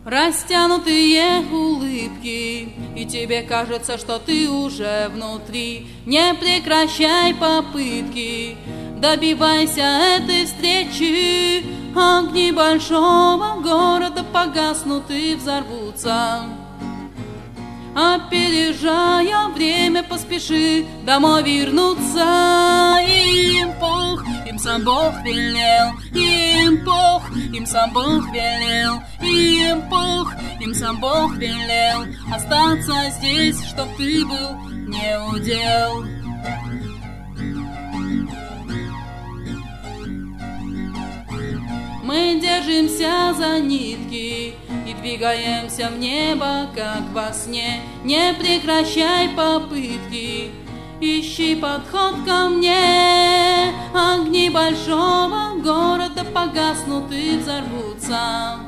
Растянутые улыбки, и тебе кажется, что ты уже внутри. Не прекращай попытки, добивайся этой встречи. Огни большого города погаснут и взорвутся. Опережая время, поспеши домой вернуться. Им пох, им сам Бог велел, им пох, им сам Бог велел, им пох, им сам Бог велел остаться здесь, чтоб ты был не удел. Мы держимся за нитки и двигаемся в небо, как во сне. Не прекращай попытки, ищи подход ко мне. Огни большого города погаснут и взорвутся.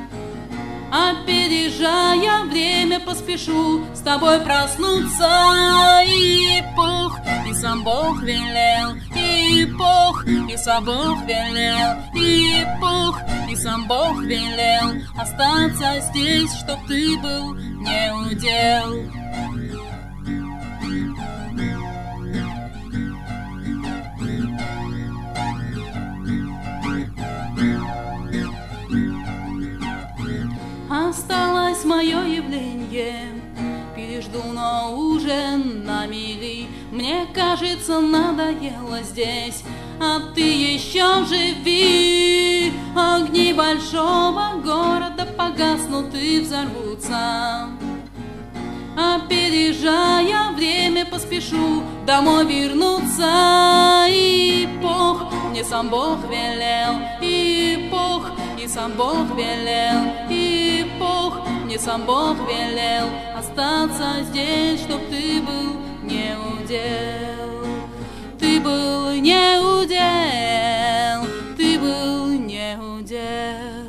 Опережая время, поспешу с тобой проснуться. И пух, и сам Бог велел, и пух, и сам Бог велел, и пух, и сам Бог велел остаться здесь, чтоб ты был не удел. Осталось мое явление, пережду на ужин на мели. Мне кажется, надоело здесь, а ты еще живи. Огни большого города погаснут и взорвутся. Опережая время, поспешу домой вернуться. И пох, мне сам Бог велел, и пох, и сам Бог велел, и пох, мне сам Бог велел остаться здесь, чтоб ты был не удел. Ты был не удел, ты был не удел.